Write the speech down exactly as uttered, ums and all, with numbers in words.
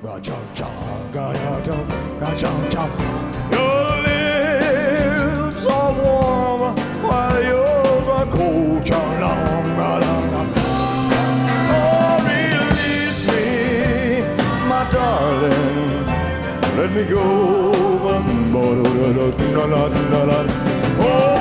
Your lips are warm while yours are cold. Oh, release me, my darling. Let me go. Oh,